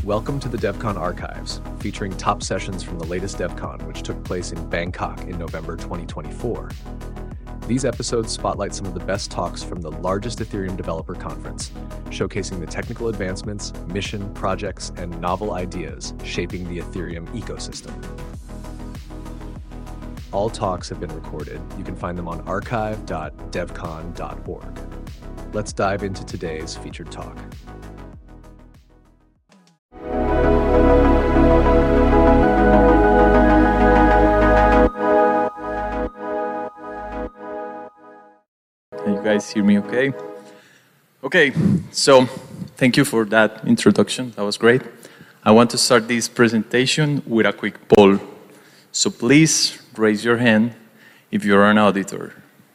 Welcome to the DevCon Archives, featuring top sessions from the latest DevCon, which took place in Bangkok in November 2024. These episodes spotlight some of the best talks from the largest Ethereum developer conference, showcasing the technical advancements, mission, projects, and novel ideas shaping the Ethereum ecosystem. All talks have been recorded. You can find them on archive.devcon.org. Let's dive into today's featured talk. Can you guys hear me okay? Okay, so thank you for that introduction. That was great. I want to start this presentation with a quick poll. So please raise your hand if you're an auditor.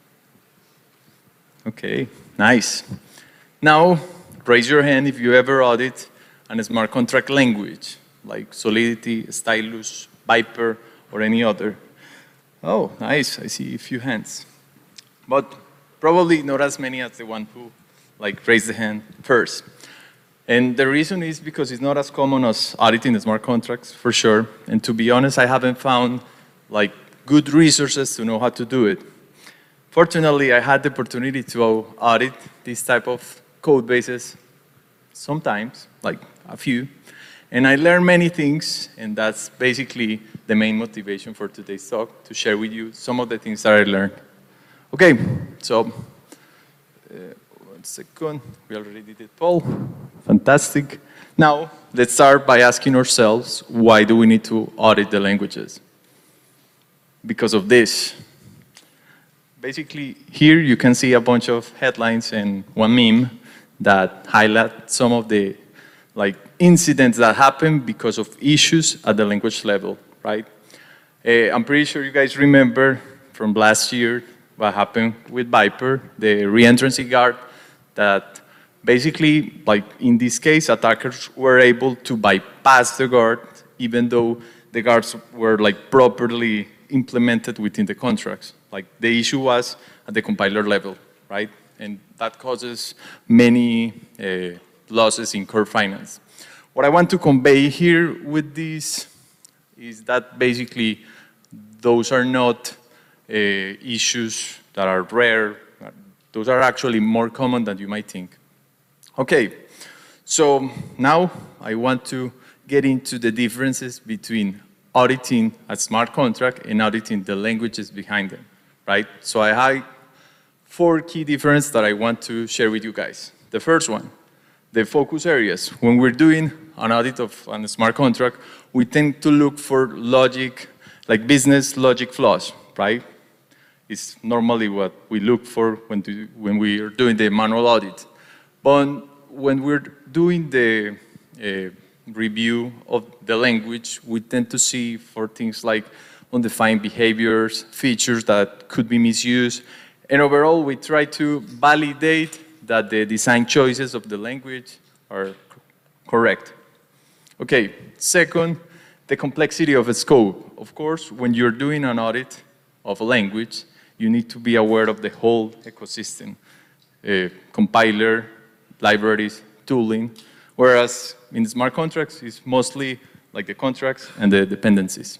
Okay, nice. Now, raise your hand if you ever audit a smart contract language, like Solidity, Stylus, Viper, or any other. Oh, nice, I see a few hands. But probably not as many as the one who raised the hand first. And the reason is because it's not as common as auditing the smart contracts, for sure. And to be honest, I haven't found good resources to know how to do it. Fortunately, I had the opportunity to audit this type of code bases sometimes, a few. And I learned many things, and that's basically the main motivation for today's talk, to share with you some of the things that I learned. Okay, so 1 second, we already did it, Paul. Fantastic. Now, let's start by asking ourselves, why do we need to audit the languages? Because of this. Basically, here you can see a bunch of headlines and one meme that highlight some of the incidents that happen because of issues at the language level, right? I'm pretty sure you guys remember from last year what happened with Viper, the reentrancy guard, that basically, in this case, attackers were able to bypass the guard even though the guards were properly implemented within the contracts. The issue was at the compiler level, right? And that causes many losses in core finance. What I want to convey here with this is that basically those are not issues that are rare. Those are actually more common than you might think. Okay, so now I want to get into the differences between auditing a smart contract and auditing the languages behind them, right? So I have 4 key differences that I want to share with you guys. The first one, the focus areas. When we're doing an audit of a smart contract, we tend to look for logic, business logic flaws, right? It's normally what we look for when we are doing the manual audit. But when we're doing the review of the language, we tend to see for things like undefined behaviors, features that could be misused, and overall we try to validate that the design choices of the language are correct. Okay, second, the complexity of a scope. Of course, when you're doing an audit of a language, you need to be aware of the whole ecosystem, compiler, libraries, tooling, whereas in smart contracts, it's mostly the contracts and the dependencies.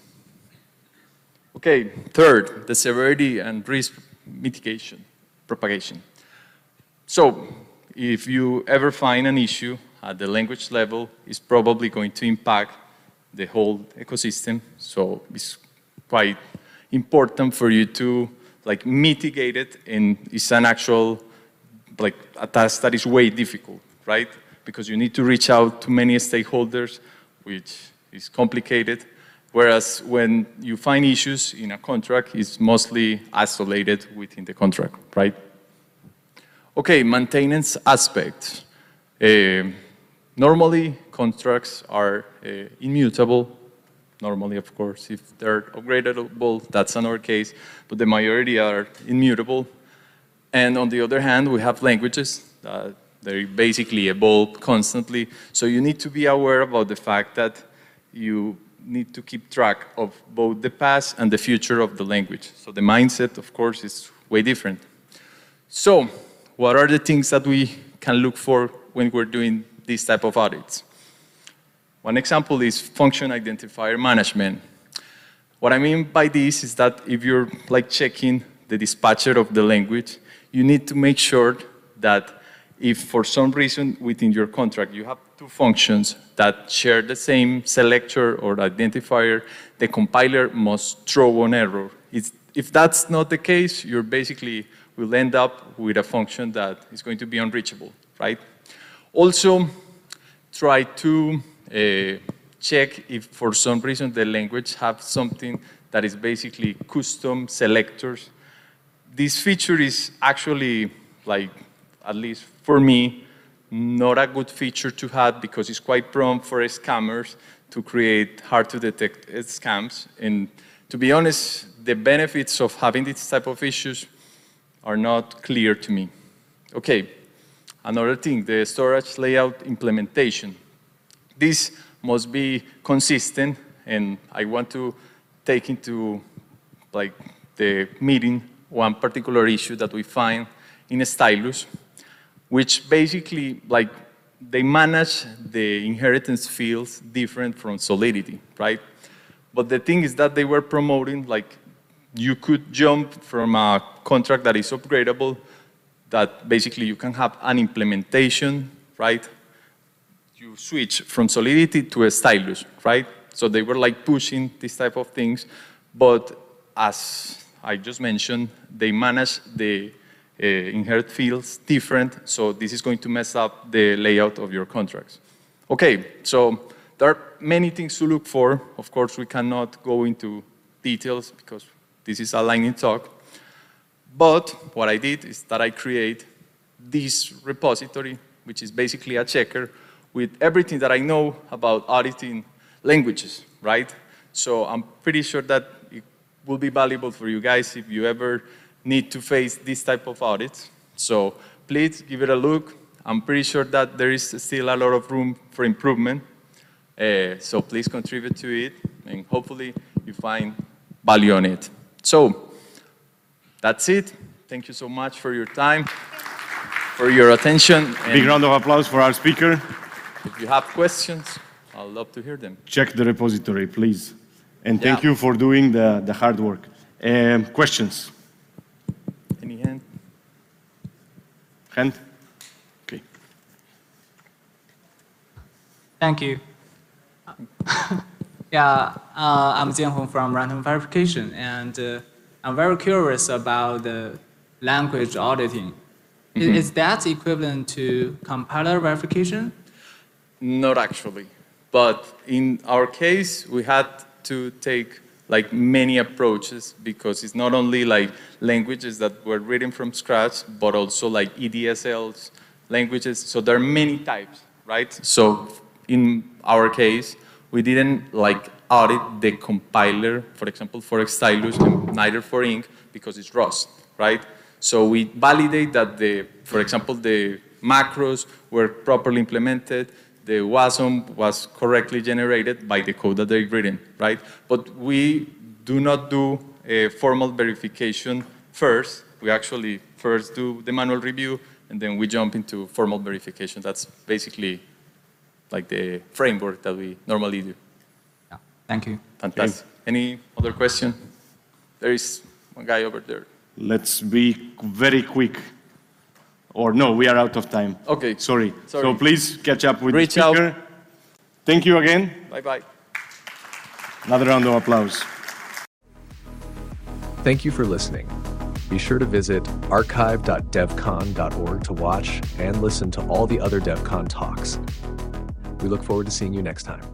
Okay, third, the severity and risk mitigation, propagation. So, if you ever find an issue at the language level, it's probably going to impact the whole ecosystem. So, it's quite important for you to mitigate it, and it's an actual a task that is way difficult, right? Because you need to reach out to many stakeholders, which is complicated. Whereas when you find issues in a contract, it's mostly isolated within the contract, right? Okay, maintenance aspects. Normally, contracts are immutable. Normally, of course, if they're upgradable, that's another case. But the majority are immutable. And on the other hand, we have languages that they basically evolve constantly. So you need to be aware about the fact that you need to keep track of both the past and the future of the language. So the mindset, of course, is way different. So what are the things that we can look for when we're doing these type of audits? One example is function identifier management. What I mean by this is that if you're like checking the dispatcher of the language, you need to make sure that if for some reason within your contract you have two functions that share the same selector or identifier, the compiler must throw an error. If that's not the case, you basically will end up with a function that is going to be unreachable, right? Also, try to check if for some reason the language have something that is basically custom selectors. This feature is actually, like, at least for me, not a good feature to have because it's quite prone for scammers to create hard to detect scams. And to be honest, the benefits of having this type of issues are not clear to me. Okay, another thing, the storage layout implementation. This must be consistent, and I want to take into like the meeting one particular issue that we find in Stylus, which basically like they manage the inheritance fields different from Solidity, right? But the thing is that they were promoting like you could jump from a contract that is upgradable, that basically you can have an implementation, right? You switch from Solidity to a Stylus, right? So they were like pushing this type of things, but as I just mentioned, they manage the inherit fields different, so this is going to mess up the layout of your contracts. Okay, so there are many things to look for. Of course, we cannot go into details because this is a lightning talk. But what I did is that I create this repository, which is basically a checker with everything that I know about auditing languages, right? So I'm pretty sure that it will be valuable for you guys if you ever need to face this type of audits. So please give it a look. I'm pretty sure that there is still a lot of room for improvement. So please contribute to it, and hopefully you find value on it. So that's it. Thank you so much for your time, for your attention. Big round of applause for our speaker. If you have questions, I'd love to hear them. Check the repository, please. And thank you for doing the hard work. Questions? Any hand? Hand? Okay. Thank you. I'm Jianhong from Random Verification, and I'm very curious about the language auditing. Mm-hmm. Is that equivalent to compiler verification? Not actually, but in our case, we had to take like many approaches because it's not only like languages that were written from scratch, but also like EDSLs, languages. So there are many types, right? So in our case, we didn't like audit the compiler, for example, for Stylus, and neither for Ink because it's Rust, right? So we validate that for example, the macros were properly implemented, the WASM was correctly generated by the code that they've written, right? But we do not do a formal verification first. We actually first do the manual review, and then we jump into formal verification. That's basically like the framework that we normally do. Yeah, thank you. Fantastic. Any other question? There is one guy over there. Let's be very quick. Or no, we are out of time. Okay. Sorry. So please catch up with the Reach speaker. out. Thank you again. Bye-bye. Another round of applause. Thank you for listening. Be sure to visit archive.devcon.org to watch and listen to all the other DevCon talks. We look forward to seeing you next time.